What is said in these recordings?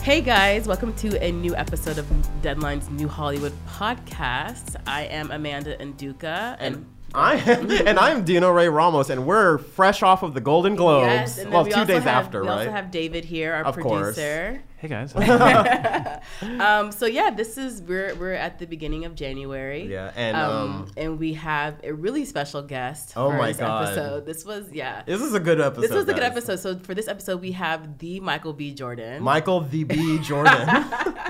Hey guys, welcome to a new episode of Deadline's New Hollywood podcast. I am Amanda Nduka, and I'm Dino Ray Ramos, and we're fresh off of the Golden Globes. Yes, and well, 2 days after, right? We also have David here, our producer. Course. Hey guys. So yeah, we're at the beginning of January. Yeah, and we have a really special guest for this episode. This is a good episode. This was a good episode. So for this episode, we have the Michael B. Jordan. Michael the B. Jordan.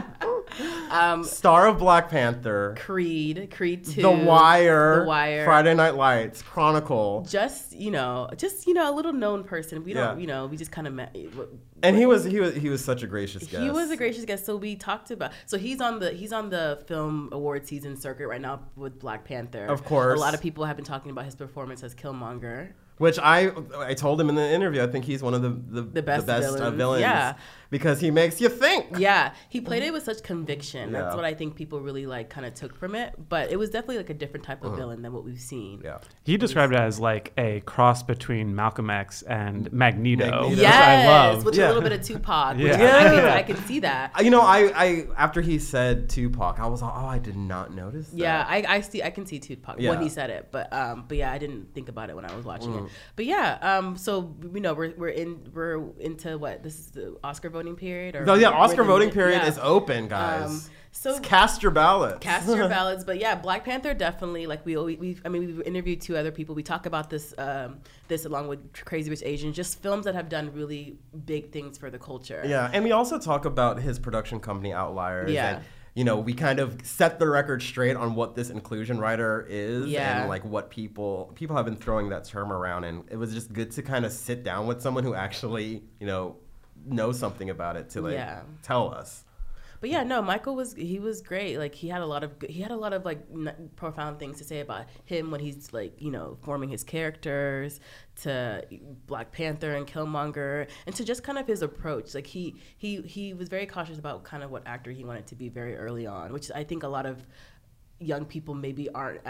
Star of Black Panther, Creed 2, The Wire, Friday Night Lights, Chronicle. Just a little known person. We don't, we just kind of met. And he was such a gracious guest. He was a gracious guest. So we talked about. So he's on the film award season circuit right now with Black Panther. Of course, a lot of people have been talking about his performance as Killmonger. Which I told him in the interview, I think he's one of the best villains. Yeah. Because he makes you think. Yeah. He played it with such conviction. That's what I think people really kind of took from it. But it was definitely a different type of villain than what we've seen. Yeah. He described it as like a cross between Malcolm X and Magneto. Yes, which I love. With a little bit of Tupac. Yeah. I can see that. I after he said Tupac, I was like, I did not notice that. Yeah, I can see Tupac when he said it. But yeah, I didn't think about it when I was watching it. But yeah, so we're into what? This is the Oscar voting period, or Oscar voting period is open, guys. So cast your ballots. Cast your ballots. But yeah, Black Panther definitely, like we've interviewed 2 other people. We talk about this along with Crazy Rich Asians, just films that have done really big things for the culture. Yeah, and we also talk about his production company Outliers. Yeah. And, we kind of set the record straight on what this inclusion writer is and like what people have been throwing that term around, and it was just good to kind of sit down with someone who actually, knows something about it to tell us. But yeah, no, Michael was great. Like he had a lot of profound things to say about him when he's forming his characters, to Black Panther and Killmonger, and to just kind of his approach. Like he was very cautious about kind of what actor he wanted to be very early on, which I think a lot of young people maybe aren't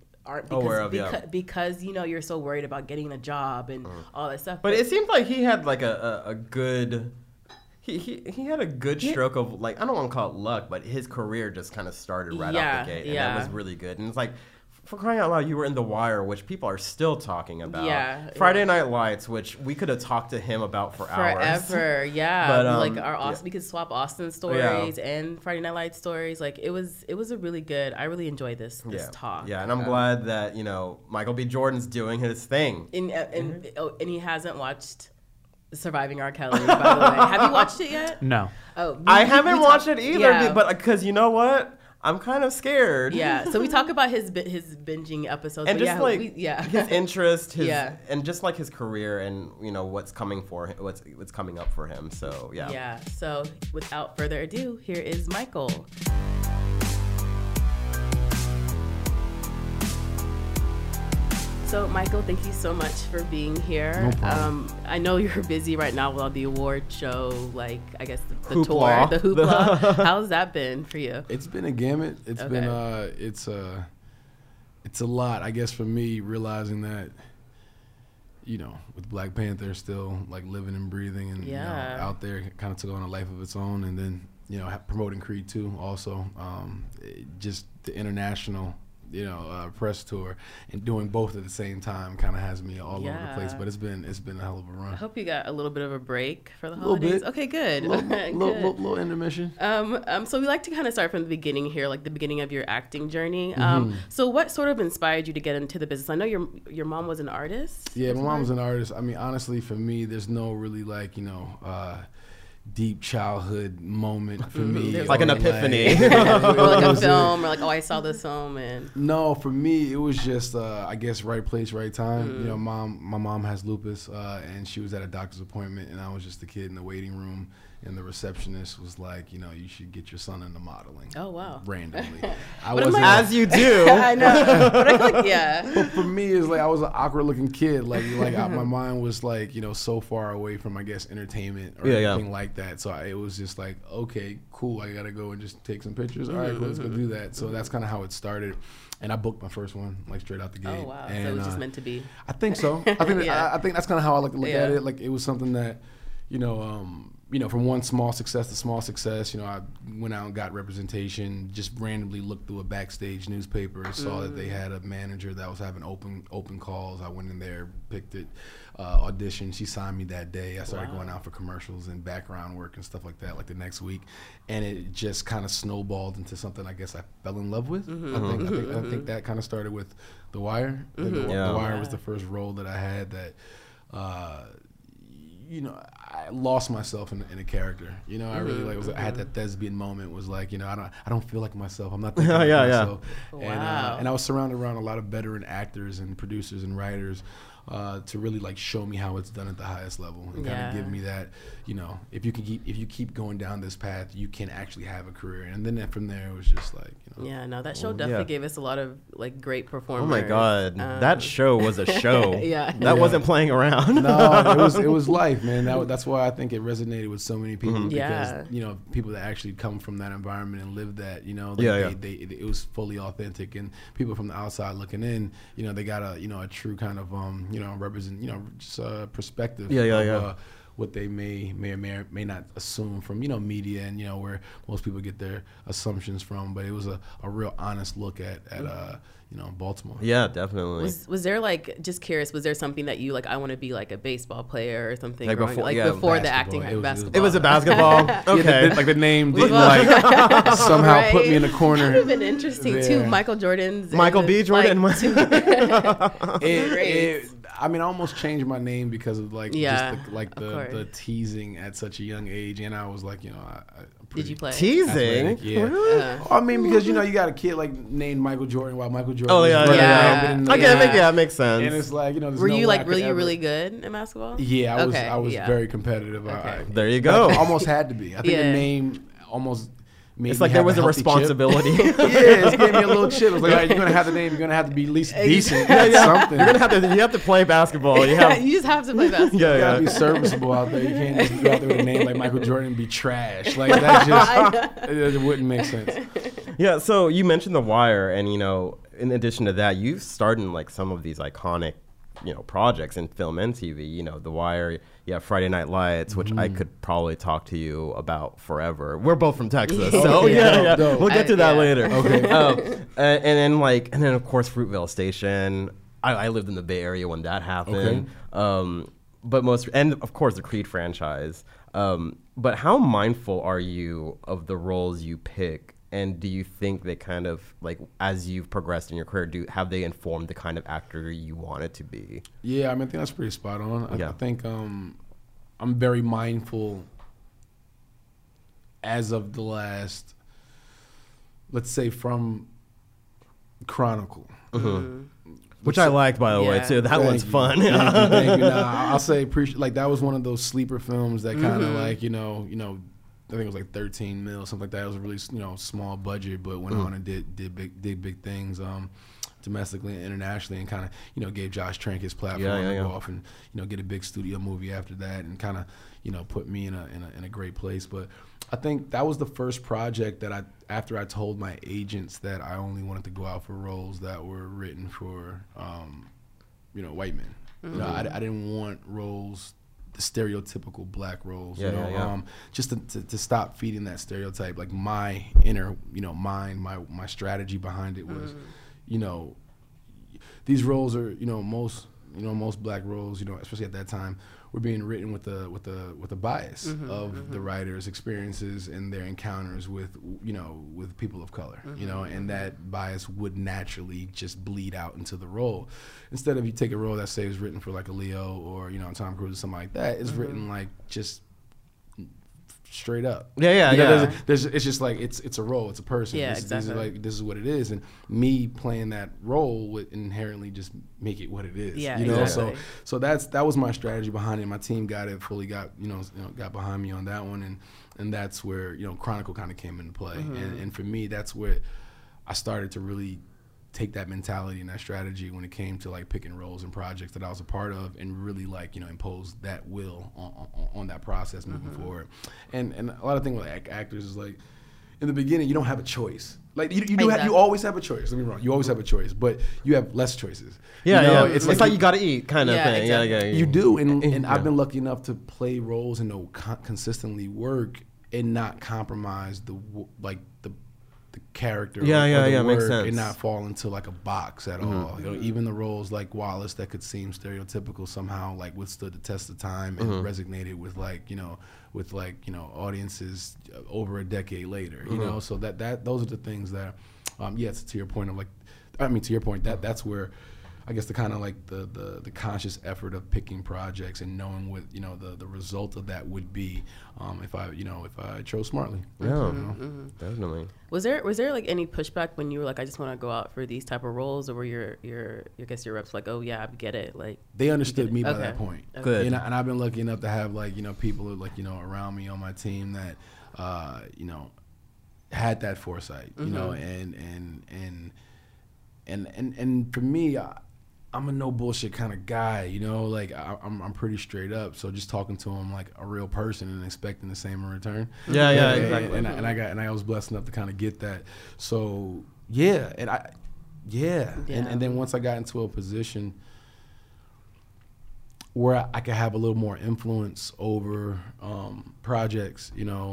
because you're so worried about getting a job and all that stuff. But it seemed like he had like a good. He had a good stroke of, I don't want to call it luck, but his career just kind of started right out the gate, and that was really good. And it's like, for crying out loud, you were in The Wire, which people are still talking about. Yeah. Friday Night Lights, which we could have talked to him about for hours. Forever, yeah. But we could swap Austin stories and Friday Night Lights stories. Like it was a really good. I really enjoyed this talk. Yeah, and I'm glad that Michael B. Jordan's doing his thing. And he hasn't watched Surviving R. Kelly, by the way. Have you watched it yet? No. Oh, I haven't watched it either, but because you know what? I'm kind of scared. Yeah, so we talk about his binging episodes. And just his interest, and just like his career and, what's coming what's coming up for him. So, yeah. Yeah, so without further ado, here is Michael. So, Michael, thank you so much for being here. No problem. I know you're busy right now with all the award show, I guess the hoopla. Tour, the hoopla. How's that been for you? It's been a gamut. It's been it's a lot, I guess, for me, realizing that, with Black Panther still living and breathing and out there, it kind of took on a life of its own, and then promoting Creed 2 also, just the international press tour, and doing both at the same time kind of has me all over the place. But it's been a hell of a run. I hope you got a little bit of a break for the holidays. Little bit. Okay, good. Little intermission. So we like to kind of start from the beginning here, like the beginning of your acting journey. So what sort of inspired you to get into the business? I know your mom was an artist. Yeah, my mom was an artist. I mean, honestly, for me, there's no really deep childhood moment for me. Like an epiphany. Or like a film, or I saw this film. And no, for me, it was just, I guess, right place, right time. My mom has lupus, and she was at a doctor's appointment, and I was just a kid in the waiting room, and the receptionist was like, you should get your son into modeling. Oh, wow. Randomly. As you do. I know. But I feel But for me, it's I was an awkward looking kid. My mind was so far away from, I guess, entertainment or anything like that. So it was just okay, cool. I got to go and just take some pictures. All right, let's go do that. So that's kind of how it started. And I booked my first one straight out the gate. Oh, wow. And, so it was just meant to be. I think so. I think that's kind of how I like to look at it. It was something that, you know, from one small success to small success, you know, I went out and got representation, just randomly looked through a backstage newspaper, saw that they had a manager that was having open calls. I went in there, picked it, auditioned. She signed me that day. I started going out for commercials and background work and stuff like that, like the next week. And it just kind of snowballed into something I guess I fell in love with. I think that kind of started with The Wire. The Wire was the first role that I had that, you know, I lost myself in a character. You know, I really I had that thespian moment. Was like, you know, I don't feel like myself. I'm not thinking like myself. And I was surrounded around a lot of veteran actors and producers and writers to really like show me how it's done at the highest level and kind of give me that, you know, if you keep going down this path, you can actually have a career. And then from there, it was just like, you know. Yeah, no, that show definitely gave us a lot of like great performers. Oh my God, that show was a show. That wasn't playing around. No, it was life, man. That's why I think it resonated with so many people because you know, people that actually come from that environment and live that, you know, it was fully authentic. And people from the outside looking in, you know, they got a true kind of you know, represent, you know, just perspective of what they may or may not assume from, you know, media and, you know, where most people get their assumptions from. But it was a real honest look at you know, Baltimore. Yeah, definitely. Was there like, just curious, was there something that you like, I want to be like a baseball player or something? Like before the acting, basketball. It was a basketball. Okay. Like the name didn't like somehow put me in the corner. That would have been interesting too. Michael B. Jordan. I mean, I almost changed my name because of like just the teasing at such a young age, and I was like, you know, did you play teasing? Athletic, yeah. Really? I mean, because you know, you got a kid like named Michael Jordan while Michael Jordan. It makes sense. And it's like, you know, were you like really good at basketball? Yeah, I was very competitive. There you go. I almost had to be. I think the name almost. It's like there was a responsibility. It gave me a little chip. It was like, all right, you're gonna have the name. You're gonna have to be at least decent at something. You're gonna have to play basketball. You just have to play basketball. You gotta be serviceable out there. You can't just go out there with a name like Michael Jordan and be trash. Like that just it wouldn't make sense. Yeah. So you mentioned The Wire, and you know, in addition to that, you've starred in like some of these iconic, you know, projects in film and TV. You know, The Wire. Yeah, Friday Night Lights, which I could probably talk to you about forever. We're both from Texas, so we'll get to that later. Okay. And then of course Fruitvale Station. I lived in the Bay Area when that happened. Okay. And of course the Creed franchise. But how mindful are you of the roles you pick? And do you think they kind of, like, as you've progressed in your career, have they informed the kind of actor you wanted to be? Yeah, I mean, I think that's pretty spot on. I think I'm very mindful as of the last, let's say, from Chronicle. Which I liked, by the way, too. That one's fun. Thank you. Now, I'll say, like, that was one of those sleeper films that kind of, like, you know, I think it was like 13 mil, something like that. It was a really, you know, small budget, but went on and did big things domestically and internationally, and kind of, you know, gave Josh Trank his platform to go off and, you know, get a big studio movie after that, and kind of, you know, put me in a great place. But I think that was the first project that after I told my agents that I only wanted to go out for roles that were written for, you know, white men. You know, I didn't want roles, stereotypical black roles, just to stop feeding that stereotype. Like my inner, you know, mind, my strategy behind it was, you know, these roles are, you know, most black roles, you know, especially at that time, were being written with a bias of the writer's experiences and their encounters with, you know, with people of color, you know, and that bias would naturally just bleed out into the role. Instead of, you take a role that say is written for like a Leo or, you know, Tom Cruise or something like that, it's written like just straight up. You know, it's just like it's a role, it's a person. Exactly. This is what it is, and me playing that role would inherently just make it what it is. You know, so that was my strategy behind it. My team got behind me on that one, and that's where, you know, Chronicle kind of came into play, and for me, that's where I started to really take that mentality and that strategy when it came to like picking roles and projects that I was a part of, and really, like, you know, impose that will on that process moving forward. And a lot of things with actors is like, in the beginning, you don't have a choice. Like you always have a choice. Don't get me wrong. You always have a choice, but you have less choices. Yeah, It's like you got to eat kind of thing. Exactly. Yeah. You do, and I've been lucky enough to play roles and to consistently work and not compromise the character. The makes sense. And not fall into like a box at all. You know, even the roles like Wallace that could seem stereotypical somehow like withstood the test of time and resonated with audiences over a decade later. You know, so that those are the things that, yes, to your point of that's where. I guess the kind of like the conscious effort of picking projects and knowing what the result of that would be if I chose smartly. Yeah, definitely. Was there like any pushback when you were like, I just want to go out for these type of roles, or were your reps like, oh yeah, I get it, like they understood me by that point. Okay. Good. And I've been lucky enough to have like people like around me on my team that had that foresight, and for me. I'm a no bullshit kind of guy, like I'm pretty straight up. So just talking to him like a real person and expecting the same in return. Yeah, exactly. And I was blessed enough to kind of get that. So and then once I got into a position where I could have a little more influence over projects,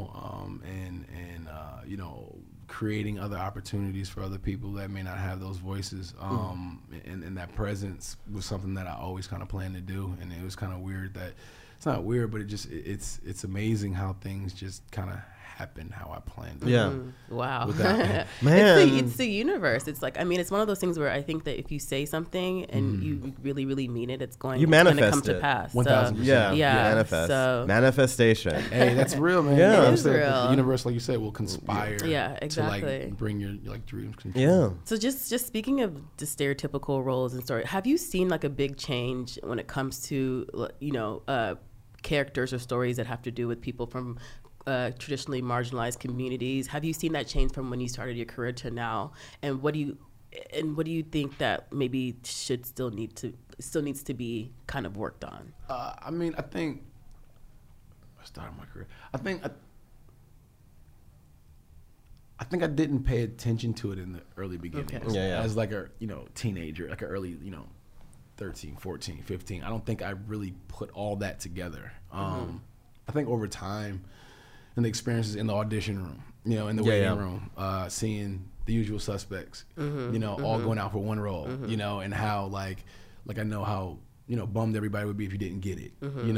creating other opportunities for other people that may not have those voices, and that presence was something that I always kind of planned to do. And it was kind of weird that it's not weird, but it's amazing how things just kind of happen how I planned it. Yeah. Wow. Man. It's the universe. It's like, I mean, it's one of those things where I think that if you say something and you really, really mean it, it's going to come to pass. 1,000%. Yeah. Manifest. So. Manifestation. Hey, that's real, man. Yeah. It is real. The universe, like you said, will conspire. Yeah, exactly. To like bring your like dreams control. Yeah. So just speaking of the stereotypical roles and stories, have you seen like a big change when it comes to characters or stories that have to do with people from traditionally marginalized communities? Have you seen that change from when you started your career to now? And what do you think that maybe still needs to be kind of worked on? I think I started my career. I think I didn't pay attention to it in the early beginnings. Okay. Yeah. As like a teenager, like an early 13, 14, 15. I don't think I really put all that together. I think over time, and the experiences in the audition room, in the waiting room, seeing The Usual Suspects, all going out for one role, and how like I know how bummed everybody would be if you didn't get it,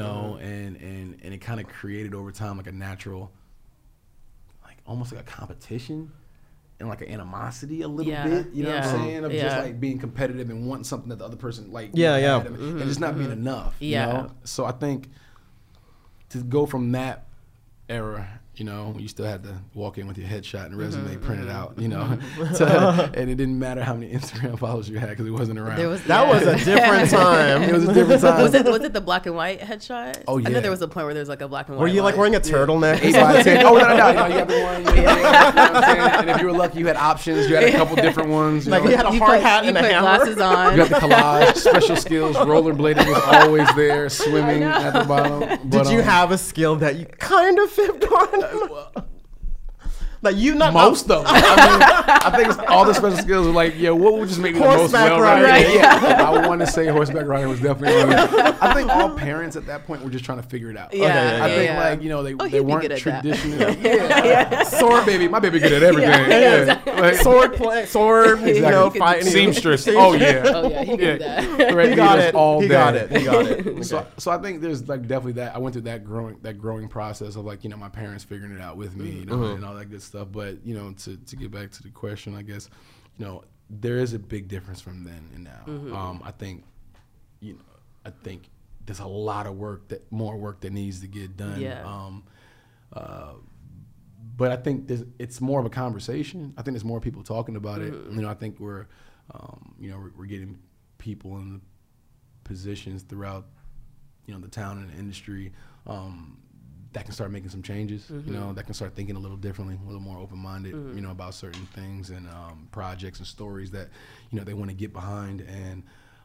and it kind of created over time like a natural, like almost like a competition and like an animosity a little bit, you know what I'm saying, of just like being competitive and wanting something that the other person had, and just not being enough, you know? So I think to go from that era, you still had to walk in with your headshot and resume printed out, and it didn't matter how many Instagram followers you had because it wasn't around. That was a different time. It was a different time. Was it the black and white headshot? Oh yeah. I know there was a point where there was like a black and white. Were you like wearing a turtleneck? 8x10. Oh no, you had the one. You know what I'm saying? And if you were lucky, you had options. You had a couple different ones. Like you had a hard hat and a hammer. Glasses on. You got the collage, special skills, rollerblading was always there, swimming at the bottom. Did you have a skill that you kind of fibbed on? Like most of them. I think it's all the special skills are like, what would just make me the most well-rounded? Right. Yeah, I want to say horseback riding was definitely one of them. I think all parents at that point were just trying to figure it out. I think they weren't traditional. Sword baby, my baby good at everything. Like, sword play, fighting. Seamstress. Oh he did that. Right, He got it. All He day. got it. Okay. So I think there's like definitely that. I went through that growing process of like my parents figuring it out with me, and all that good stuff. But to get back to the question, I guess there is a big difference from then and now. I think there's a lot of more work that needs to get done. Yeah. But I think it's more of a conversation. I think there's more people talking about it. I think we're getting people in the positions throughout the town and the industry that can start making some changes, that can start thinking a little differently, a little more open-minded, about certain things and projects and stories that, they want to get behind. And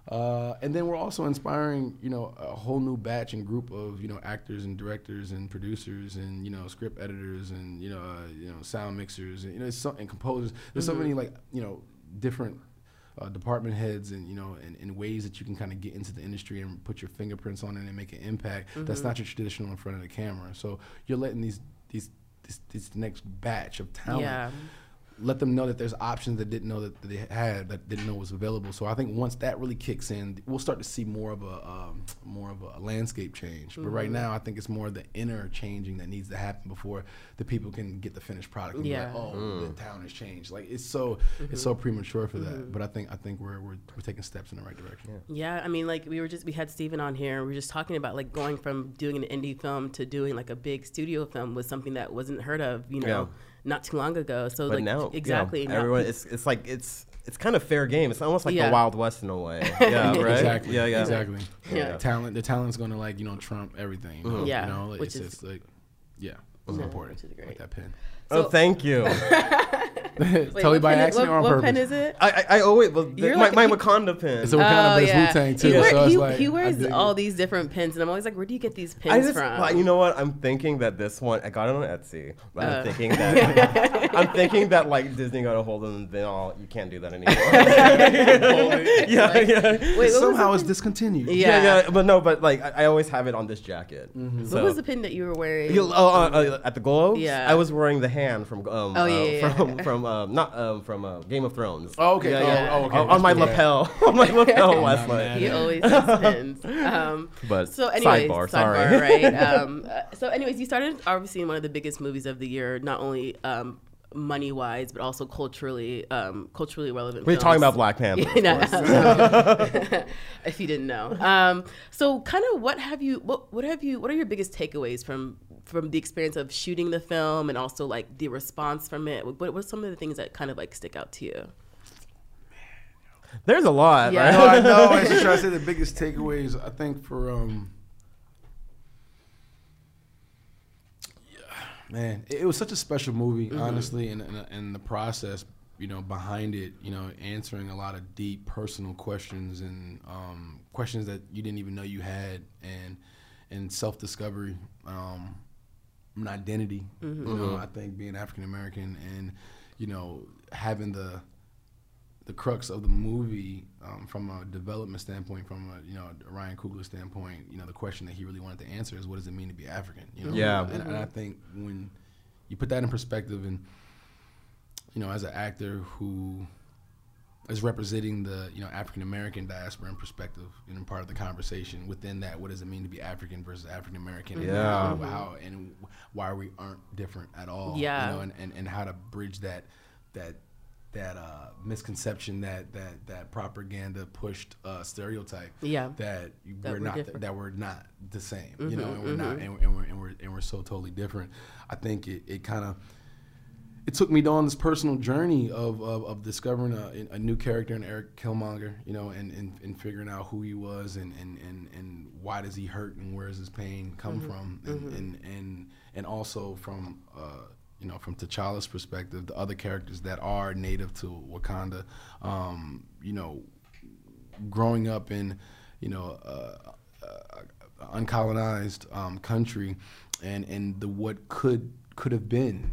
And then we're also inspiring, a whole new batch and group of, actors and directors and producers and, script editors and, sound mixers and, and composers. There's so many different department heads and, and ways that you can kind of get into the industry and put your fingerprints on it and make an impact. That's not your traditional in front of the camera. So you're letting this next batch of talent let them know that there's options that didn't know that they had, that didn't know was available. So I think once that really kicks in, we'll start to see more of a landscape change. But right now, I think it's more the inner changing that needs to happen before the people can get the finished product and be like, the town has changed. Like it's so premature for that. But I think we're taking steps in the right direction. Yeah, I mean, like we had Steven on here. We were just talking about like going from doing an indie film to doing like a big studio film was something that wasn't heard of, not too long ago. So but like now, exactly, everyone it's like it's kind of fair game. It's almost like the Wild West in a way. Yeah, right. Exactly. Yeah, exactly. Yeah. The talent's going to trump everything. Which is just like it's important. Like that pen. So, thank you. Totally by accident or on purpose? What pen is it? I always my Wakanda pen. It's a Wakanda, but it's Wu-Tang too. He wears all these different pins, and I'm always like, where do you get these pins from? You know what? I'm thinking that this one, I got it on Etsy, but I'm thinking that like Disney got a hold of them, then you can't do that anymore. Wait, somehow it's discontinued. But like I always have it on this jacket. So. What was the pin that you were wearing? At the Globes? Yeah. I was wearing the hand from Game of Thrones. Oh, okay. Okay. On my lapel. On my lapel last night. He always has pins. But so anyways, sidebar, sorry. Right. So anyways, you started obviously in one of the biggest movies of the year, not only money-wise, but also culturally relevant. We're talking about Black Panther. If you didn't know. So kind of what are your biggest takeaways from the experience of shooting the film and also like the response from it? What are some of the things that kind of like stick out to you? There's a lot. Yeah. Right? I know. I was just trying to say the biggest takeaways, I think for man, it was such a special movie, honestly, and the process, behind it, answering a lot of deep personal questions and questions that you didn't even know you had, and self-discovery, an identity. I think being African American and having the crux of the movie from a development standpoint, from a Ryan Coogler standpoint, the question that he really wanted to answer is, what does it mean to be African? And I think when you put that in perspective, and as an actor who is representing the African American diaspora in perspective, and part of the conversation within that, what does it mean to be African versus African American? How and why we aren't different at all? And how to bridge that misconception, that propaganda pushed stereotype that we're not the same, and we're not, and we're so totally different. I think it kind of took me down this personal journey of discovering a new character in Eric Killmonger, and figuring out who he was and why does he hurt and where does his pain come from, and also from from T'Challa's perspective, the other characters that are native to Wakanda, growing up in, uncolonized country, and the what could have been,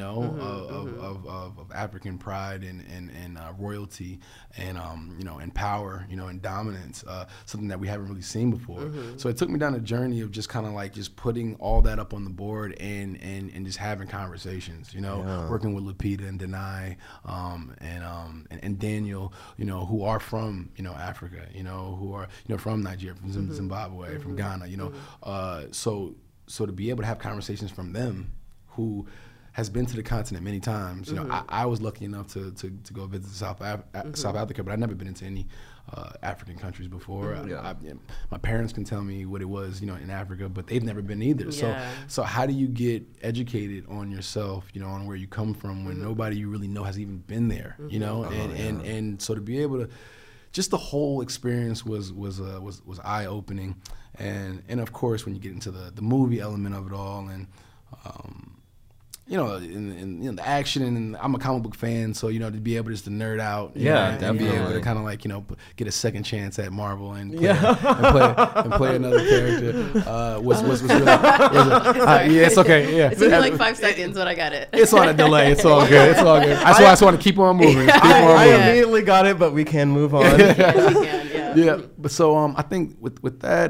of African pride and royalty and and power, and dominance, something that we haven't really seen before. So it took me down a journey of just kind of like just putting all that up on the board and just having conversations, working with Lupita and Denai, and Daniel, who are from Africa, who are from Nigeria, from Zimbabwe, from Ghana, so to be able to have conversations from them, who has been to the continent many times. I was lucky enough to go visit South Africa, but I'd never been into any African countries before. My parents can tell me what it was, in Africa, but they've never been either. So how do you get educated on yourself, on where you come from, when nobody you really know has even been there, and so to be able to, just the whole experience was eye opening, and of course when you get into the movie element of it all, and you know, in the action, and I'm a comic book fan, so, you know, to be able just to nerd out, definitely. and be able to kind of like, you know, get a second chance at Marvel and play another character was really, it's okay, It took me like 5 seconds, but I got it. It's on a delay. It's all good. It's all good. That's why I just want to keep on moving. I immediately got it, but we can move on. Yeah. But so I think with that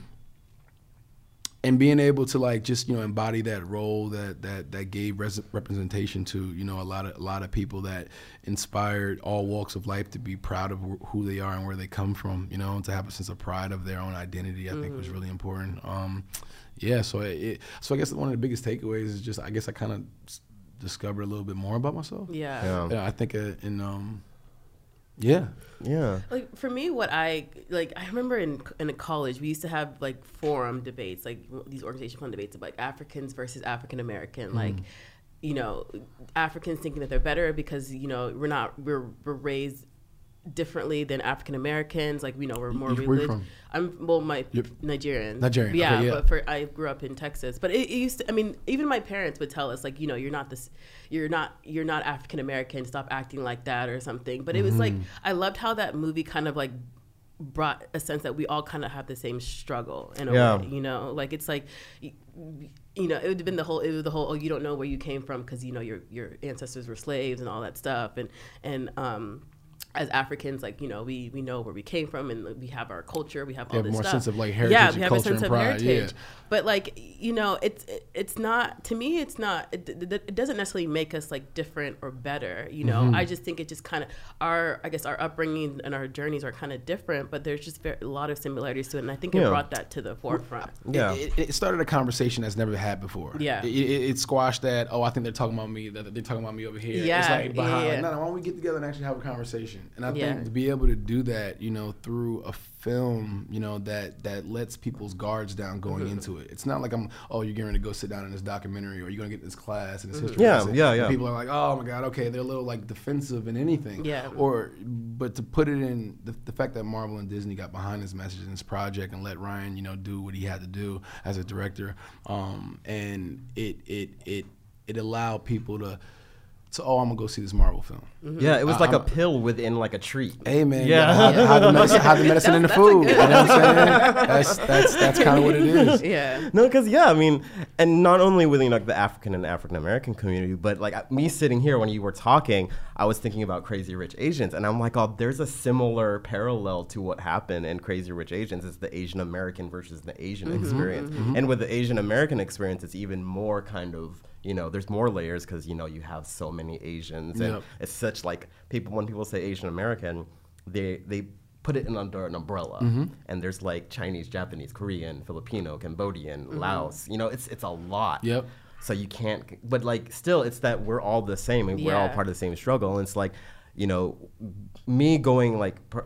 and being able to like just, you know, embody that role that gave representation to, you know, a lot of people, that inspired all walks of life to be proud of who they are and where they come from, you know, and to have a sense of pride of their own identity, I think was really important. So I guess one of the biggest takeaways is just, I guess I kind of discovered a little bit more about myself. Yeah, I think Like for me, I remember in college we used to have like forum debates, like these organization fund debates of like Africans versus African American, like, you know, Africans thinking that they're better because, you know, we're raised differently than African Americans, like, you know, we're more religious. Nigerian. Yeah, okay, but I grew up in Texas. But it used to, I mean, even my parents would tell us, like, you know, you're not African American, stop acting like that or something. But it was like, I loved how that movie kind of like brought a sense that we all kind of have the same struggle in a way, you know, like it's like, you know, it would have been the whole, oh, you don't know where you came from because, you know, your ancestors were slaves and all that stuff. And as Africans, like, you know, we know where we came from and we have our culture, we have all this more stuff. Sense of like heritage, we have culture, a sense and of pride. heritage. Yeah. But like, you know, it's not, to me, it's not, it doesn't necessarily make us like different or better, you know. I just think it just kind of, our upbringing and our journeys are kind of different, but there's just a lot of similarities to it, and I think it brought that to the forefront. It started a conversation that's never had before. It squashed that, oh, I think they're talking about me, that they're talking about me over here. It's like behind, like, no, why don't we get together and actually have a conversation? And I think to be able to do that, you know, through a film, you know, that lets people's guards down going into it. It's not like you're going to go sit down in this documentary, or you're going to get this class and this history lesson. And people are like, oh my God, okay, they're a little like defensive in anything. But to put it in the fact that Marvel and Disney got behind this message in this project and let Ryan, you know, do what he had to do as a director, and it allowed people to, I'm gonna go see this Marvel film. Yeah, it was like a pill within like a treat. Hey man, hide the medicine in the food. You know what I'm saying? That's kind of what it is. Yeah. No, because I mean, and not only within like the African and African American community, but like me sitting here when you were talking, I was thinking about Crazy Rich Asians, and I'm like, oh, there's a similar parallel to what happened in Crazy Rich Asians. It's the Asian American versus the Asian experience, and with the Asian American experience, it's even more kind of, you know, there's more layers because, you know, you have so many Asians, and it's such like when people say Asian American, they put it under an umbrella, and there's like Chinese, Japanese, Korean, Filipino, Cambodian, Laos. You know, it's a lot. Yep. So you can't, but like still, it's that we're all the same and we're all part of the same struggle. And it's like, you know, me going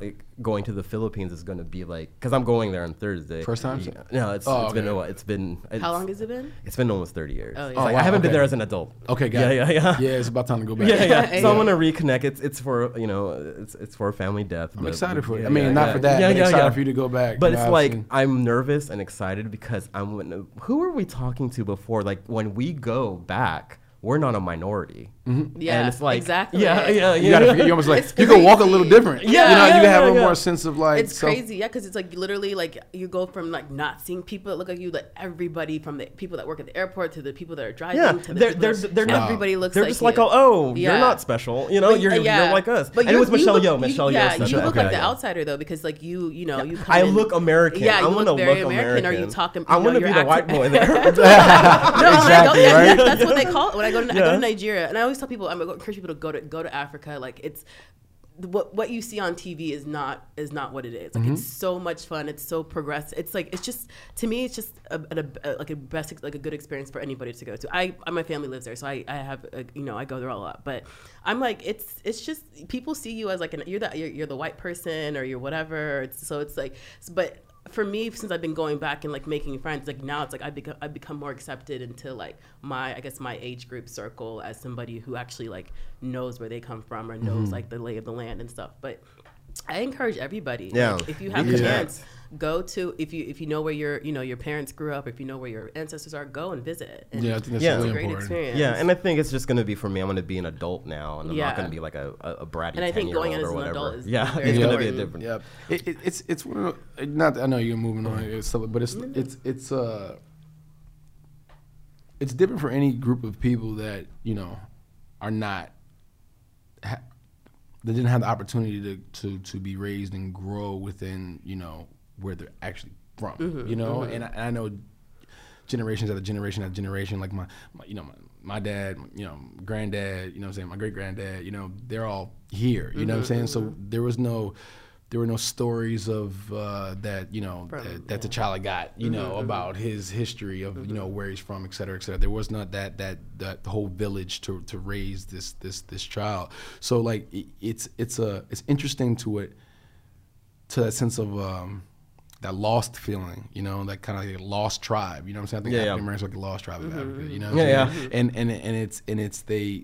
to the Philippines is going to be like, because I'm going there on Thursday. First time? No, it's been a while. How long has it been? It's been almost 30 years. Oh, yeah. I haven't been there as an adult. Okay, got it. Yeah, it's about time to go back. So I want to reconnect. It's for, you know, it's for a family death. I'm excited for it. I mean, not for that, but excited for you to go back. But it's like, I'm nervous and excited because who are we talking to before? Like, when we go back, we're not a minority. Yeah, and it's like, exactly. You almost like, you can walk a little different. You know, you can have a little more sense of like. It's crazy, because it's like literally like you go from like not seeing people that look like you, like everybody from the people that work at the airport to the people that are driving to the everybody looks like you. They're just like, you're not special. You know, you're like us. But it was Michelle Yeoh. Michelle Yeoh. You look like the outsider though, because like you come I look American. Yeah, you look very American. Are you talking? I want to be the white boy there. Exactly, right? That's what they call it. When I go to Nigeria, and I always tell people, I encourage people to go to Africa. Like, it's what you see on TV is not what it is. Like, it's so much fun. It's so progressive. It's like, it's just, to me, it's just a good experience for anybody to go to. My family lives there, so I have I go there a lot. But I'm like, it's just, people see you as like you're the white person or you're whatever. But for me, since I've been going back and like making friends, like now it's like I've become more accepted into like my age group circle as somebody who actually like knows where they come from or knows like the lay of the land and stuff. But I encourage everybody, like, if you have the chance, go to if you know where your parents grew up, if you know where your ancestors are, go and visit. And I think that's really a great important. Experience. Yeah, and I think it's just going to be for me. I'm going to be an adult now, and I'm not going to be like a bratty 10-year-old and I think going in as or an whatever. adult is it's very going to be a important. different. Yeah, it's one of the, not. I know you're moving on, but it's different for any group of people that are not. They didn't have the opportunity to be raised and grow within where they're actually from. And I know generations after generation after generation, like my dad, granddad, my great granddad, they're all here. You know what I'm saying? So there were no stories of that that T'Challa got about his history of where he's from, et cetera, et cetera. There was not that whole village to raise this child. So like it's interesting to that sense of that lost feeling, that kind of like a lost tribe. You know what I'm saying? I think African Americans are like the lost tribe of Africa. You know what I'm saying? And it's they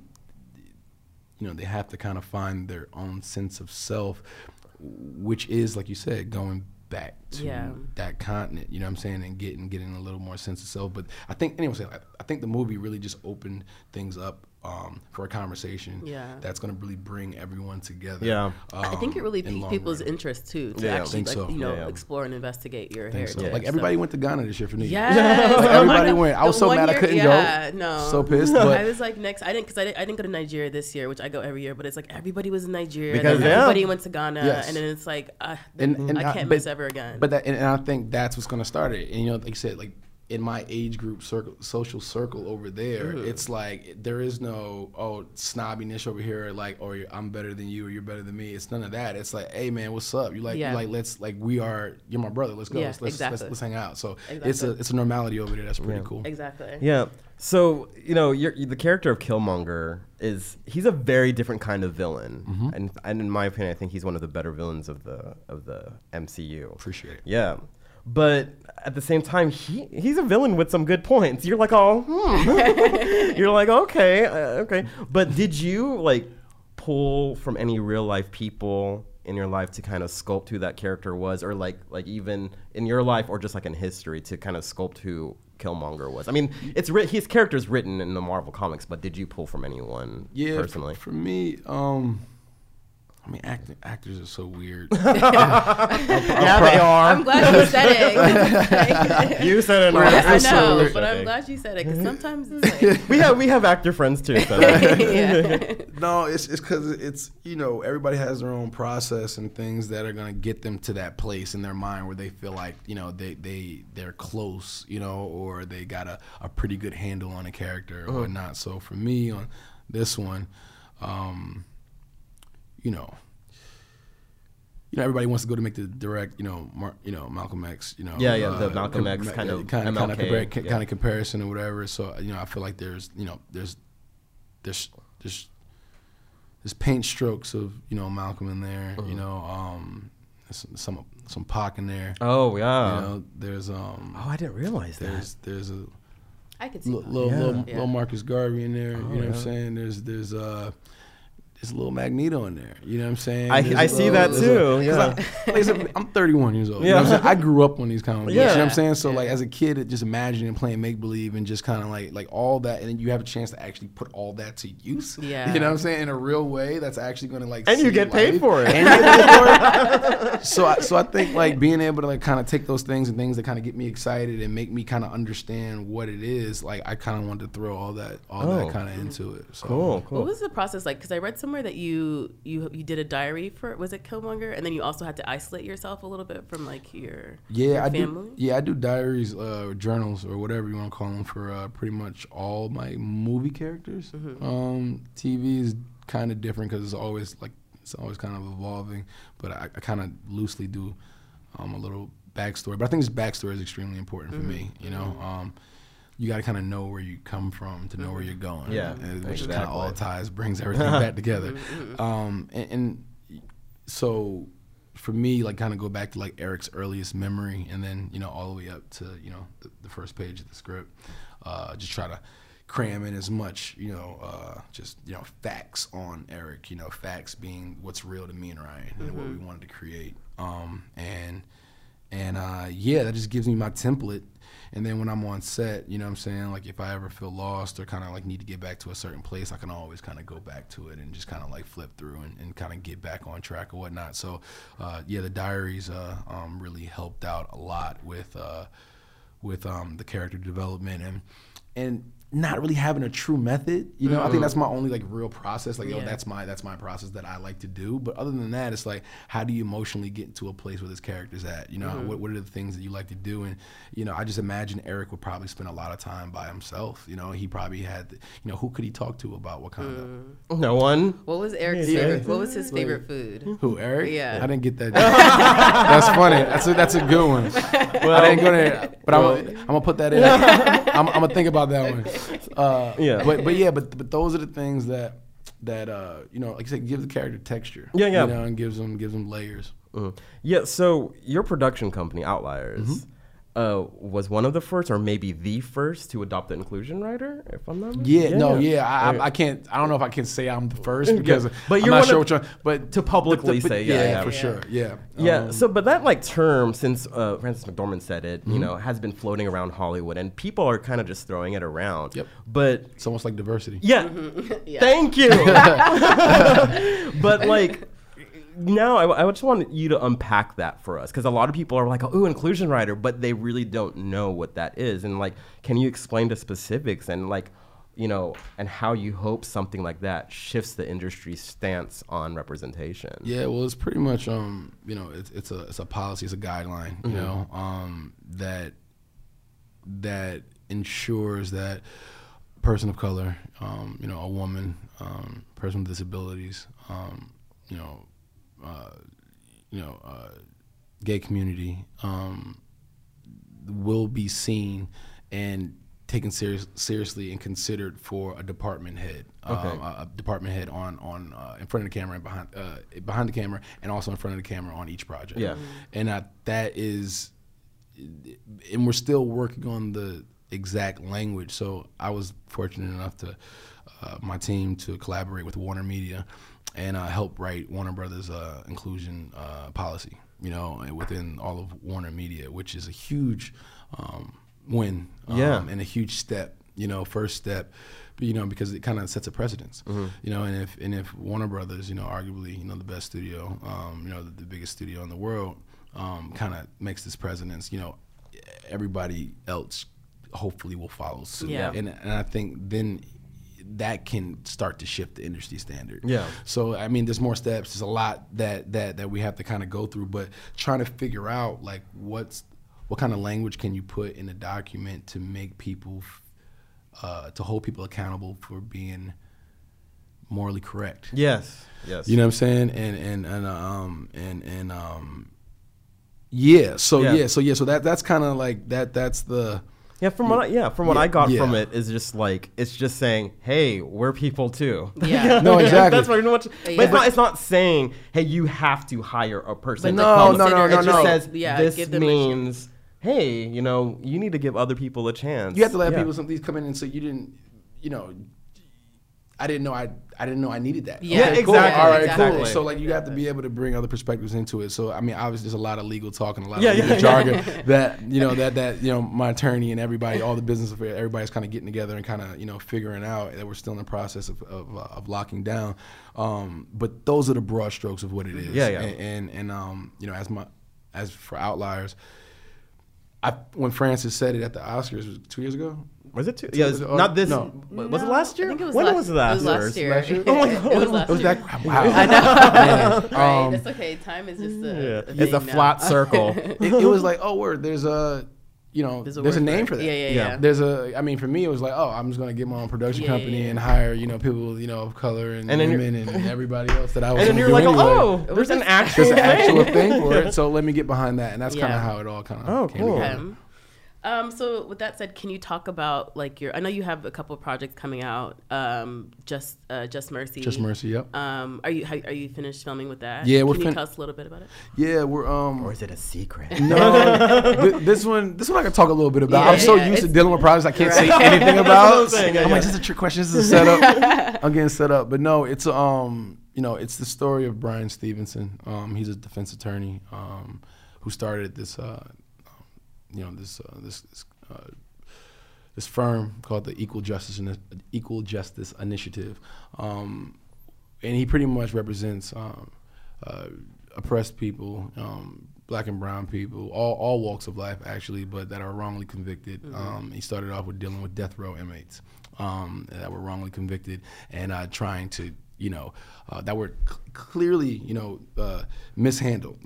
they have to kind of find their own sense of self, which is, like you said, going back to that continent, you know what I'm saying, and getting a little more sense of self. But I think, I think the movie really just opened things up for a conversation that's going to really bring everyone together. I think it really piqued people's interest too, to actually explore and investigate your heritage. So. Like everybody went to Ghana this year for New Year's. Yes. Everybody went. I was so mad I couldn't go. No. So pissed. But I was like, next, I didn't go to Nigeria this year, which I go every year, but it's like everybody was in Nigeria, because everybody went to Ghana, and then it's like, I can't miss ever again. But and I think that's what's going to start it. And like you said, like in my age group social circle over there, it's like there is no snobbiness over here, like, or I'm better than you or you're better than me. It's none of that. It's like, hey man, what's up? You like let's like you're my brother. Let's go. Let's hang out. So it's a normality over there that's pretty cool. Exactly. Yeah. So the character of Killmonger he's a very different kind of villain, and in my opinion, I think he's one of the better villains of the MCU. Appreciate it. Yeah. But at the same time, he's a villain with some good points. You're like, You're like, okay. But did you like pull from any real life people in your life to kind of sculpt who that character was, or like even in your life, or just like in history to kind of sculpt who Killmonger was? I mean, his character's written in the Marvel comics, but did you pull from anyone personally? For me, I mean, actors are so weird. They are. I'm glad you said it. You said it. I know, but I'm glad you said it, because sometimes it's like... we have actor friends too. So. No, it's because it's everybody has their own process and things that are gonna get them to that place in their mind where they feel like they're close, or they got a pretty good handle on a character or whatnot. So for me on this one. Everybody wants to go to make the direct, Malcolm X, the Malcolm X kind of comparison or whatever. So I feel like there's paint strokes of Malcolm in there, some Pac in there. Oh yeah. There's I didn't realize that. There's a I could see little Marcus Garvey in there. You know what I'm saying? There's a little Magneto in there. You know what I'm saying? I see that too. Like I said, I'm 31 years old. You know what I'm saying? I grew up on these comic books. You know what I'm saying? So like as a kid, just imagining playing make believe and just kind of like all that, and then you have a chance to actually put all that to use. Yeah. You know what I'm saying? In a real way that's actually going to like. And you get paid for it. So I think like being able to like kind of take those things and things that kind of get me excited and make me kind of understand what it is. Like I kind of wanted to throw all that kind of into it. So. Cool. What was the process like? Because I read somewhere that you did a diary for, was it Killmonger, and then you also had to isolate yourself a little bit from like your family. I do diaries, journals, or whatever you want to call them for pretty much all my movie characters. TV is kind of different because it's always kind of evolving, but I kind of loosely do a little backstory. But I think this backstory is extremely important for me. You got to kind of know where you come from to know where you're going. Yeah, which is kind of all ties, brings everything back together. And so for me, like kind of go back to like Eric's earliest memory, and then all the way up to the first page of the script. Just try to cram in as much facts on Eric. Facts being what's real to me and Ryan and what we wanted to create. And yeah, that just gives me my template. And then when I'm on set, you know what I'm saying, like if I ever feel lost or kind of like need to get back to a certain place, I can always kind of go back to it and just kind of like flip through and kind of get back on track or whatnot. So yeah, the diaries really helped out a lot with the character development and not really having a true method, you know. I think that's my only like real process. Like, that's my process that I like to do. But other than that, it's like, how do you emotionally get to a place where this character's at? You know, what are the things that you like to do? And you know, I just imagine Eric would probably spend a lot of time by himself. You know, he probably had, you know, who could he talk to about what kind of? No one. What was Eric's favorite? What was his favorite food? Who, Eric? Yeah, I didn't get that. That's funny. That's a good one. Well, I didn't go there, but I'm gonna put that in. I'm gonna think about that one. But those are the things that you know, like I said, give the character texture. You know, and gives them layers. Yeah. So your production company, Outliers, was one of the first, or maybe the first, to adopt the inclusion rider, if I'm not mistaken. I can't. I don't know if I can say I'm the first because but I'm not sure which one. But to publicly say, for sure. So, but that like term, since Frances McDormand said it, you know, has been floating around Hollywood, and people are kind of just throwing it around. Yep. But it's almost like diversity. Yeah. Thank you. But like, now I just want you to unpack that for us, because a lot of people are like, oh, inclusion writer, but they really don't know what that is. And like, can you explain the specifics and like, you know, and how you hope something like that shifts the industry's stance on representation? Yeah, well, it's pretty much you know, it's a policy, it's a guideline, you know, that ensures that a person of color, you know, a woman, person with disabilities, gay community will be seen and taken seriously and considered for a department head, a department head on in front of the camera and behind the camera, and also in front of the camera on each project. Yeah, and that is, and we're still working on the exact language. So I was fortunate enough to my team to collaborate with Warner Media and help write Warner Brothers inclusion policy, you know, within all of Warner Media, which is a huge win and a huge step, you know, first step, you know, because it kind of sets a precedence, you know, and if Warner Brothers, you know, arguably, you know, the best studio, you know, the biggest studio in the world, kind of makes this precedence, you know, everybody else hopefully will follow suit. Yeah. And I think then that can start to shift the industry standard. Yeah. So I mean, there's more steps. There's a lot that we have to kind of go through, but trying to figure out like what kind of language can you put in a document to make people to hold people accountable for being morally correct. Yes. You know what I'm saying? So that's kind of like that's the. Yeah, from what I got from it is just like, it's just saying, hey, we're people too. Yeah. No, exactly. That's pretty much. But it's not saying, hey, you have to hire a person. No. It just says this means, hey, you know, you need to give other people a chance. You have to let people some these come in and say you didn't, you know, I didn't know I needed that. Yeah, okay, cool. exactly. All right, exactly. cool. So like you have to be able to bring other perspectives into it. So I mean, obviously there's a lot of legal talk and a lot of legal jargon that you know my attorney and everybody, all the business affairs, everybody's kind of getting together and kind of, you know, figuring out that we're still in the process of locking down. But those are the broad strokes of what it is. Yeah. And you know, as for Outliers, when Frances said it at the Oscars, was it 2 years ago? Was it 2? Yeah, not this. No. Was it last year? I think it was when last, was it last year? It was last year. Last year? Oh my God. It was last year. that? Wow. I know. Right. That's okay. Time is just it's a flat circle. It was like, oh, word. There's a, you know, there's a name for that. Yeah. There's I mean, for me, it was like, oh, I'm just gonna get my own production company and hire, you know, people, you know, of color and women and everybody else that I was. And then you're like, oh, there's an actual thing for it. So let me get behind that, and that's kind of how it all kind of came together. So with that said, can you talk about like I know you have a couple of projects coming out, Just Mercy. Just Mercy, yep. Are you finished filming with that? Yeah, Can you tell us a little bit about it? Yeah, we're or is it a secret? No, this one I can talk a little bit about. I'm so used to dealing with projects I can't say anything about. I'm like, this is a trick question. This is a setup. I'm getting set up, but no, it's you know, it's the story of Bryan Stevenson. He's a defense attorney who started this this firm called the Equal Justice Initiative, and he pretty much represents oppressed people, Black and brown people, all walks of life actually, but that are wrongly convicted. He started off with dealing with death row inmates that were wrongly convicted and trying to, that were clearly, mishandled.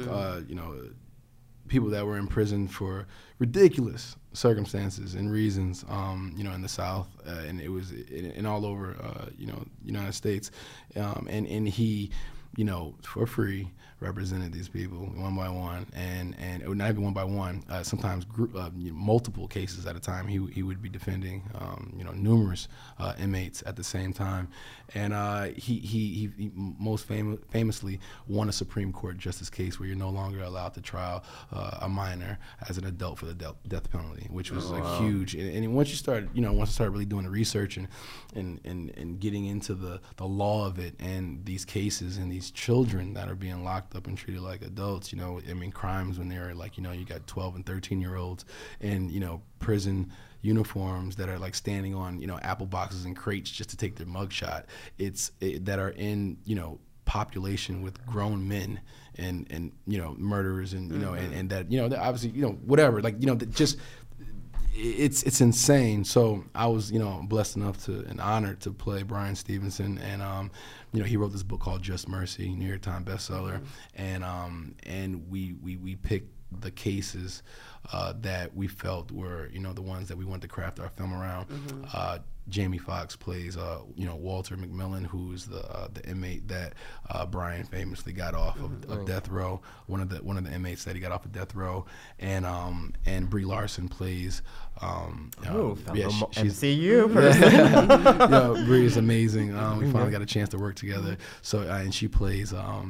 People that were in prison for ridiculous circumstances and reasons, in the South, and it was in all over, United States, and he, for free, represented these people one by one, and not even one by one. Sometimes multiple cases at a time. He would be defending, numerous inmates at the same time, and he most famously won a Supreme Court justice case where you're no longer allowed to trial a minor as an adult for the death penalty, which was huge. And once you start really doing the research and getting into the law of it and these cases and these children that are being locked up and treated like adults, crimes when they're like, you got 12 and 13-year-olds in, prison uniforms that are like standing on, apple boxes and crates just to take their mugshot. That are in, population with grown men and murderers and, and that, that obviously, whatever, like, just, it's insane. So I was, blessed enough and honored to play Bryan Stevenson, and he wrote this book called Just Mercy, New York Times bestseller, and we picked the cases that we felt were, the ones that we wanted to craft our film around. Jamie Foxx plays, Walter McMillan, who's the inmate that Bryan famously got off of death row. One of the inmates that he got off of death row, and Brie Larson plays. MCU person. Brie is amazing. We finally got a chance to work together. So and she plays, a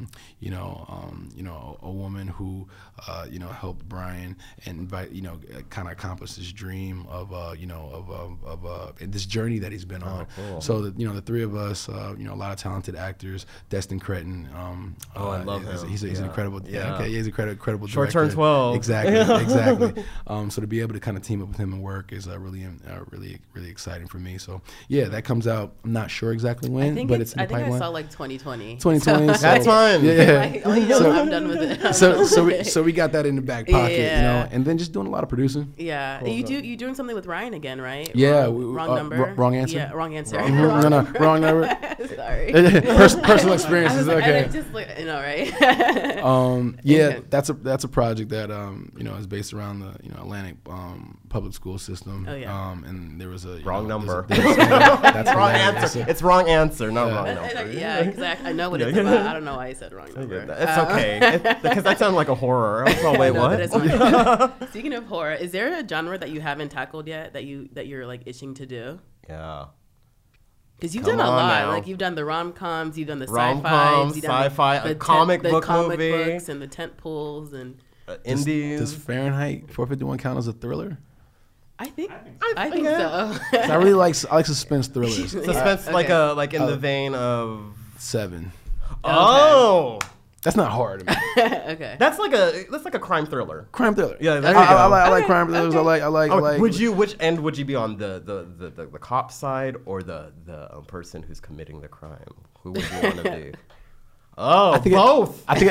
woman who, helped Bryan and kind of accomplish this dream of this journey that he's been on. Cool. So the three of us, a lot of talented actors. Destin Cretton. I love him. He's an incredible. He's an incredible Short director. Turn 12. Exactly. So to be able to kind of team up with him and work is really exciting for me. So that comes out. I'm not sure exactly when, but it's in the pipeline. I saw like 2020. 2020. So that's fine. Yeah. I'm done with it. So we got that in the back pocket, and then just doing a lot of producing. Yeah, cool. You doing something with Ryan again, right? Yeah. Wrong number. Wrong answer. Yeah, wrong answer. No, wrong number. Sorry. Personal experiences. Okay. Just right. That's a project that is based around the Atlantic public school system. Oh yeah. And there was a wrong number. That's wrong answer. It's wrong answer, not wrong number. Yeah, exactly. I know what it's about. I don't know why you said wrong number. It's okay, because that sounded like a horror. I was like, wait, what? Speaking of horror, is there a genre that you haven't tackled yet that you're like itching to do? Yeah. Because you've done a lot. Now. Like you've done the rom-coms, you've done the rom-coms, sci-fi, the comic book books and the tent poles and indies. Does Fahrenheit 451 count as a thriller? I think so. I really like suspense thrillers. Suspense, like in the vein of Seven. Oh. Okay. That's not hard. Okay. That's like a crime thriller. Crime thriller. Yeah, I like crime thrillers. Okay. I like. Which end would you be on, the cop side or the person who's committing the crime? Who would you want to be? Oh, both. I think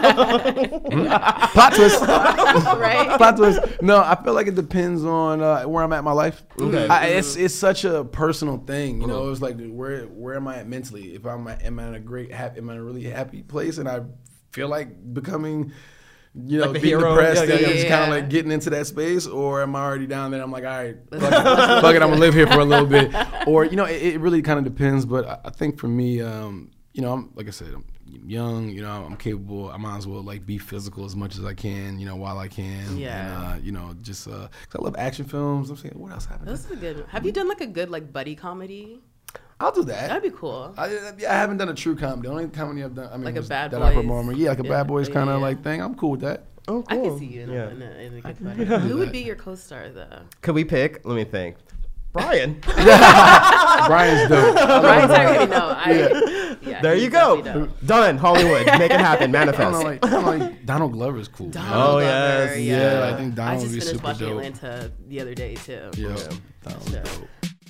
plot twist. Right. Plot twist. No, I feel like it depends on where I'm at in my life. Okay. It's such a personal thing, It's like where am I at mentally? If am I in a really happy place, and I feel like becoming, like being depressed and just kind of like getting into that space, or am I already down there? I'm like, all right, fuck it, I'm gonna live here for a little bit, or it really kind of depends. But I think for me, I'm like I said, I'm young, I'm capable. I might as well like be physical as much as I can, while I can. Yeah. And just 'cause I love action films. I'm saying, what else happened? This is a good one. Have you done like a good like buddy comedy? I'll do that. That'd be cool. I haven't done a true comedy. The only comedy I've done, like a Bad Boys. Like a Bad Boys kind of like thing. I'm cool with that. Oh, cool. I can see you in a good buddy. Who would be your co-star though? Could we pick? Let me think. Brian. Brian's dope. Brian's already know. Yeah, there you go. Done. Hollywood. Make it happen. Manifest. Like Donald Glover is cool. Donald Glover, yeah. I think Donald would be super dope. I just finished watching Atlanta the other day too. Yeah, Donald's dope.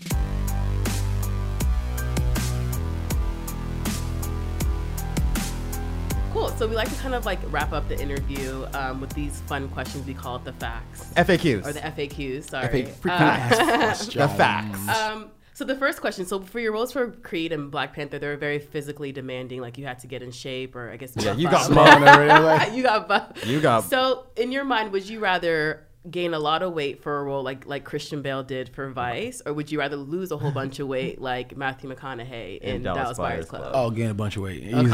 Cool. So we like to kind of like wrap up the interview with these fun questions. We call it the facts. FAQs. Or the FAQs, sorry. The facts. So the first question, so for your roles for Creed and Black Panther, they were very physically demanding, like you had to get in shape, or I guess you got buff. You got buff. You got. So in your mind, would you rather gain a lot of weight for a role like Christian Bale did for Vice, or would you rather lose a whole bunch of weight like Matthew McConaughey in Dallas Buyers Club? Oh, gain a bunch of weight. Easy,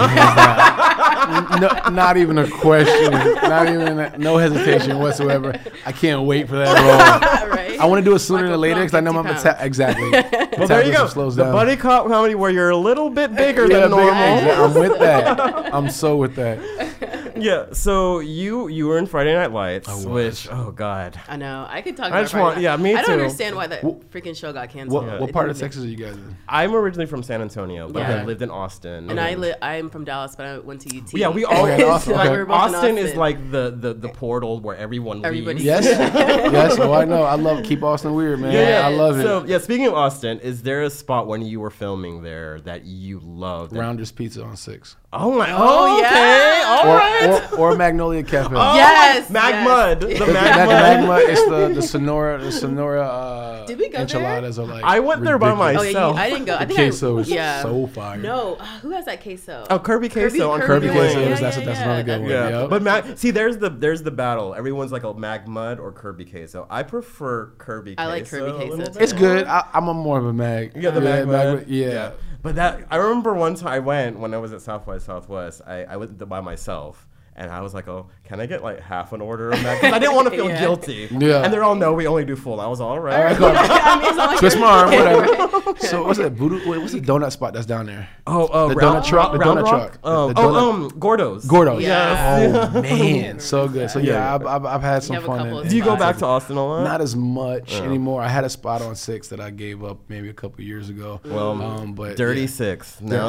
not even a question. Not even no hesitation whatsoever. I can't wait for that role. Right? I want to do it sooner than later because I know my exactly. Well, there you go. The buddy cop comedy where you're a little bit bigger than normal. I'm with that. I'm so with that. Yeah. So you were in Friday Night Lights, which God. I know. I could talk about Friday Night. Me too. I don't understand why that freaking show got canceled. What part of Texas are you guys in? I'm originally from San Antonio, but I lived in Austin. And I'm from Dallas, but I went to UT. Yeah, we all Austin. Like, we're Austin is like the portal where everyone leaves. Yes. Yes. Oh, I know. I love Keep Austin Weird, man. Yeah. I love it. So speaking of Austin, is there a spot when you were filming there that you loved? Rounders Pizza on 6. Oh my! Oh, okay. All right. Or Magnolia Cafe. Oh, yes. Magmud. The Magmud. It's the Sonora. Did we go enchiladas there? Are like. I went there by myself. Oh, yeah, I didn't go. I think queso is so fire. No, who has that queso? Oh, Kirby queso on Kirby queso. Yeah, that's another good one. Yeah. But there's the battle. Everyone's like a Magmud or Kirby queso. I prefer Kirby queso. I like Kirby queso. It's good. I'm more of a Mag. Yeah, the Magmud. Yeah. But I remember one time I went when I was at South by Southwest. I went by myself. And I was like, oh, can I get like half an order of that? Because I didn't want to feel guilty. Yeah. And they're all, no, we only do full. I was all right. Twist my arm, whatever. So what's that? What's the donut spot that's down there? The donut truck. The donut truck. Gordo's. Gordo's. Yes. Oh, man. So good. So yeah, I've had some fun. Do you go back to Austin a lot? Not as much anymore. I had a spot on 6 that I gave up maybe a couple years ago. Well, but Dirty 6. No,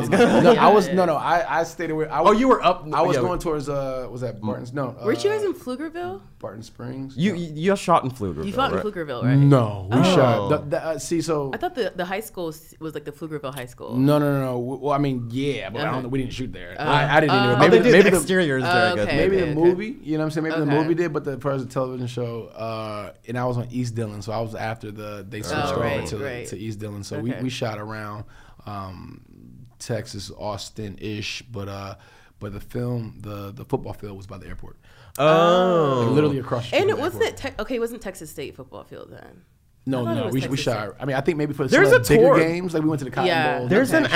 I stayed away. You were up. I was going towards was that Barton's? No. Weren't you guys in Pflugerville? Barton Springs. You shot in Pflugerville. You fought in Pflugerville, right? No, we shot. So I thought the high school was like the Pflugerville High School. No. Well, I mean, yeah, but I don't know. We didn't shoot there. I didn't even. Maybe they did exteriors there. Maybe the movie. You know what I'm saying? Maybe the movie did, but the first television show, and I was on East Dillon, so I was after they switched over to East Dillon. So we shot around Texas, Austin-ish, but the film, the football field was by the airport. Oh, like literally across the street. And it wasn't Texas State football field then. No, we shot. I mean, I think maybe for the bigger games, like we went to the Cotton Bowl. There's an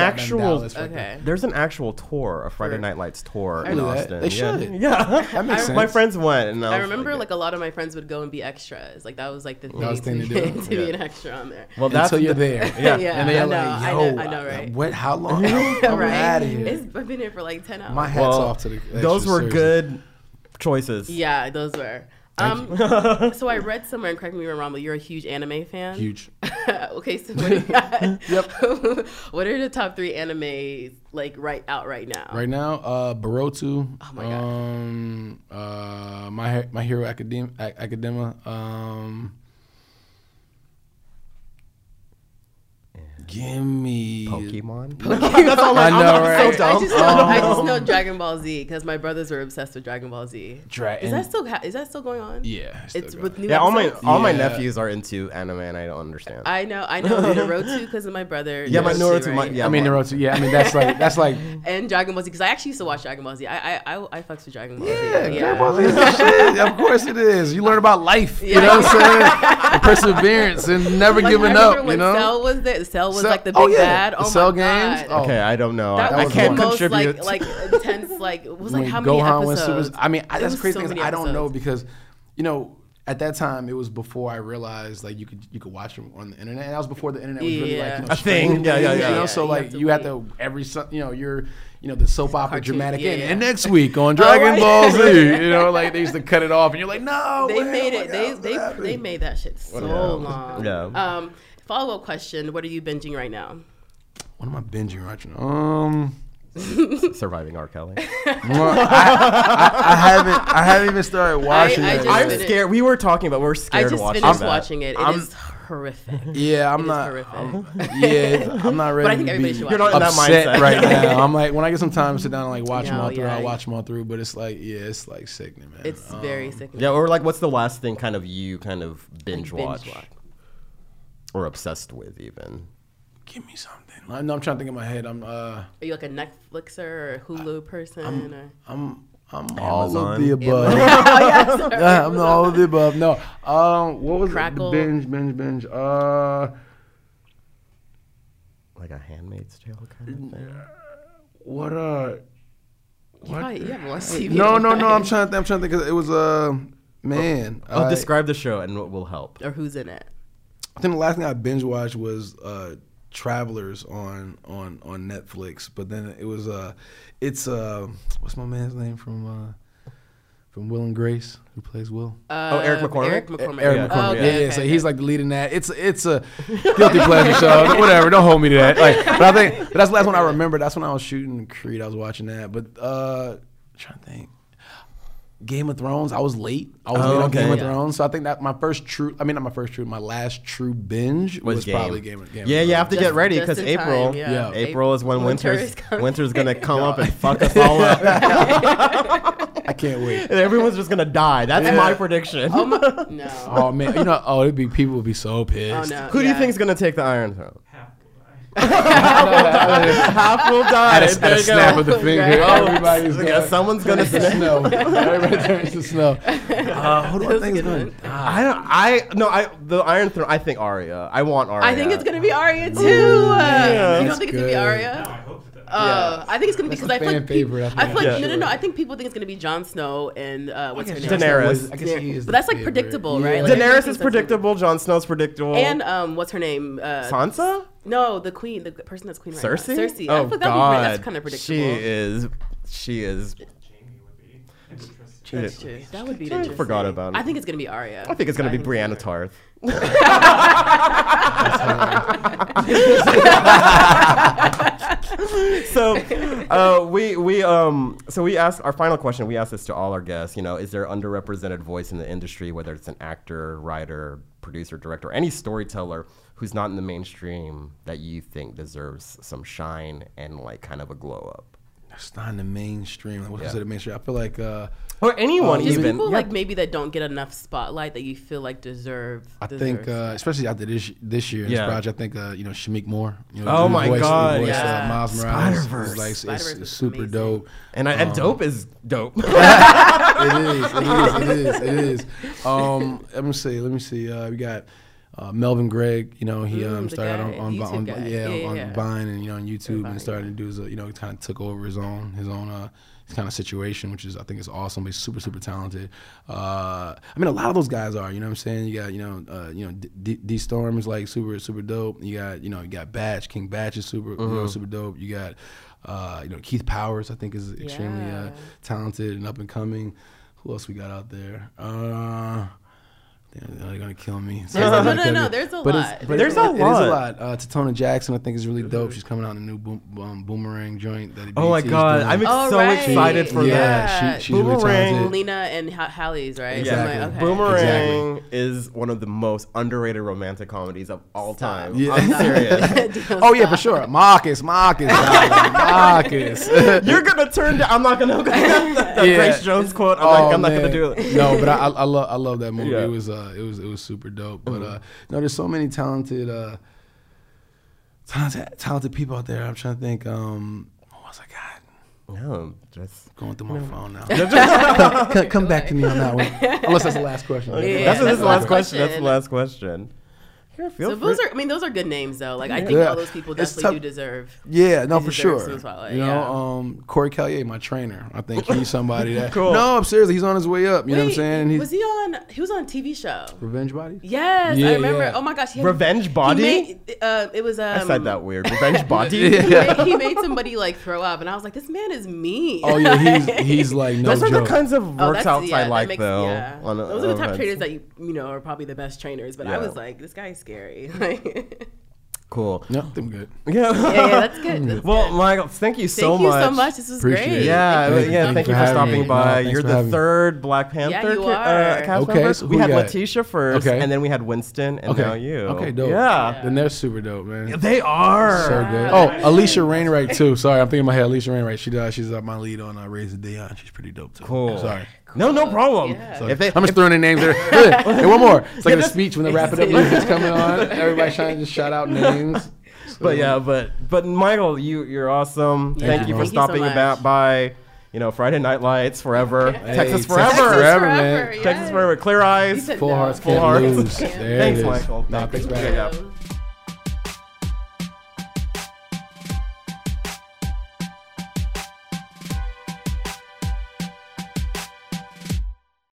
actual tour, a Friday Night Lights tour in Austin. They should. Yeah, that makes sense. My friends went, and I remember like a lot of my friends would go and be extras. Like that was like the thing to be an extra on there. Well, that's until you're there. Yeah, and they're like, yo, I know, right? What? How long? I'm out of here. I've been here for like 10 hours. My hat's off to the. Those were good choices. Yeah, those were. So I read somewhere, and correct me if I'm wrong, but you're a huge anime fan. Huge. Okay, so what do you got? Yep. What are the top 3 animes like right now? Right now, Boruto. Oh my god. My Hero Academia. Give me Pokemon. That's all I know, right? So I just know Dragon Ball Z because my brothers were obsessed with Dragon Ball Z. Is that still going on? Yeah, it's with new episodes? all my nephews are into anime, and I don't understand. I know Naruto because of my brother. Yeah, my Naruto. Right? Naruto. Yeah, I mean that's like. And Dragon Ball Z because I actually used to watch Dragon Ball Z. I fucks with Dragon Ball Z. Yeah, Dragon Ball Z is the shit. Of course it is. You learn about life. You know what I'm saying? The perseverance and never giving up. You know. Cell was there. Cell was like the big bad. The Cell games. Oh. Okay, I don't know. I can't contribute. Like intense. Like it was like how many Gohan episodes? I mean, that's the crazy thing. I don't know because, at that time it was before I realized like you could watch them on the internet, and that was before the internet was really like a thing. Yeah. So like you had to you're the soap opera dramatic ending. And next week on Dragon Ball Z, like they used to cut it off, and you're like, no. They made it. They made that shit so long. Yeah. Follow-up question: what are you binging right now? What am I binging right now? Surviving R. Kelly. I haven't even started watching it. I'm scared. We were talking about we're scared to watch it. I just finished watching it. It is horrific. Yeah, I'm not ready. But I think everybody should watch it. You're not in that mindset right now. I'm like, when I get some time to sit down and like watch them all through, I'll watch them all through. But it's like, it's like sickening, man. It's very sickening. Yeah, or like, what's the last thing kind of you kind of binge watch or obsessed with even? Give me something. I know I'm trying to think in my head. Are you like a Netflixer or a Hulu person? I'm Amazon. all of the above. I'm all of the above. No. What was Crackle. it? Binge. Like a Handmaid's Tale kind of thing. What? You haven't watched TV. No. I'm trying to think. Cause it was man. Describe the show and it will help. Or who's in it? I think the last thing I binge watched was Travelers on Netflix, but then it was it's what's my man's name from Will and Grace, who plays Will? Eric McCormack. Eric McCormack. Eric McCormack. Oh, okay, yeah. So he's like the lead in that. It's a guilty pleasure show. Whatever. Don't hold me to that. Like, but I think that's the last one I remember. That's when I was shooting Creed. I was watching that. But I'm trying to think. Game of Thrones. I was late. Late on Game of Thrones. So I think that my last true binge was probably Game of Thrones. Yeah, you have to get ready because April. Time, yeah. April is when winter's gonna come up and fuck us all up. I can't wait. And everyone's just gonna die. That's my prediction. No. Oh man, people would be so pissed. Oh, no. Who do you think is gonna take the Iron Throne? Half will die. Half will die. At a snap of the finger, everybody's gonna. Someone's gonna snow. Everybody turns to snow. Who do I think is going? The Iron Throne. I think Arya. I want Arya. I think it's gonna be Arya too. Yeah. You don't think it's gonna be Arya? No, I hope so. I think it's gonna be because I feel like favorite. no. I think people think it's gonna be Jon Snow and what's her name? Daenerys. I guess he is. But that's like the favorite. predictable, right? Like, Daenerys is predictable. Jon Snow's predictable. And what's her name? Sansa? No, the queen, the person that's queen right Cersei? now. Cersei. Oh, I feel God. that's kind of predictable. She is. Jamie would be interesting. That's true. That would be I interesting. forgot about it. I think it's gonna be Arya. I think it's gonna be Brianna Tarth. So we asked our final question. We asked this to all our guests. Is there an underrepresented voice in the industry, whether it's an actor, writer, producer, director, any storyteller who's not in the mainstream that you think deserves some shine and like kind of a glow up? It's not in the mainstream. What's considered mainstream? I feel like or anyone just even people like maybe that don't get enough spotlight that you feel like deserve. I think especially after this year in this project, I think Shameik Moore. Oh my God, Miles Morales. Spider-Verse. It's super amazing. dope. And dope is dope. It is. Let me see. We got Melvin Gregg. He started on Vine and on YouTube and started to do his kind of took over his own kind of situation, which is I think is awesome. But he's super talented. A lot of those guys are. You know what I'm saying? You got D Storm is like super dope. You got Batch. King Batch is super super dope. You got Keith Powers, I think, is extremely talented and up and coming. Who else we got out there? They're gonna kill me. No. There's a lot. There's a lot. Totona Jackson, I think, is really dope. She's coming out in a new Boomerang joint. Oh my God, I'm so excited for that. She's really talented. Lena and Hallie's, right? Exactly. Okay. Boomerang is one of the most underrated romantic comedies of all time. Yeah. I'm serious. Oh yeah, for sure. Marcus. Marcus. You're gonna turn down. I'm not gonna. That Grace Jones quote. I'm not gonna do it. No, but I love that movie. Yeah. It was super dope. But there's so many talented people out there. I'm trying to think. What else I got? No, just going through my phone now. Come back to me on that one. Unless that's the last question. That's the last question. That's the last question. Yeah, those are good names though. Like I think all those people definitely do deserve. Yeah, no, for sure. Corey Callier, my trainer. I think he's somebody that. Cool. No, seriously, he's on his way up. You know what I'm saying? He was on a TV show. Revenge Body. Yes, I remember. Yeah. Oh my gosh, Revenge Body. It was. I said that weird. Revenge Body. He made somebody like throw up, and I was like, this man is mean. Oh yeah, he's like no Those joke. are the kinds of workouts I like though. Yeah. Those are the type of trainers that you know are probably the best trainers. But I was like, this guy is scary. Cool. No, I'm good. Yeah. That's good. That's well, good. Michael, thank you so much. Thank you so much. This was Appreciate great. it. Yeah, thank you for stopping by. No, You're the third Black Panther cast member. So we had Letitia first, and then we had Winston, and now you. Okay, dope. Yeah. Then they're super dope, man. They are. So good. Oh, Alicia Rainwright, too. Sorry, I'm thinking in my head. Alicia Rainwright. She's my lead on Raise the Day On. She's pretty dope, too. Cool. Sorry. No problem. Yeah. I'm just throwing their names there. Hey, one more. It's like a speech when they wrap it up. Music's coming on. Everybody trying to just shout out names. So. But Michael, you're awesome. Thank you for stopping by. Friday Night Lights forever. Texas forever. Texas forever, man. Texas forever. Clear eyes. Full hearts. Full hearts. Lose. Thanks, Michael. Thanks for having me.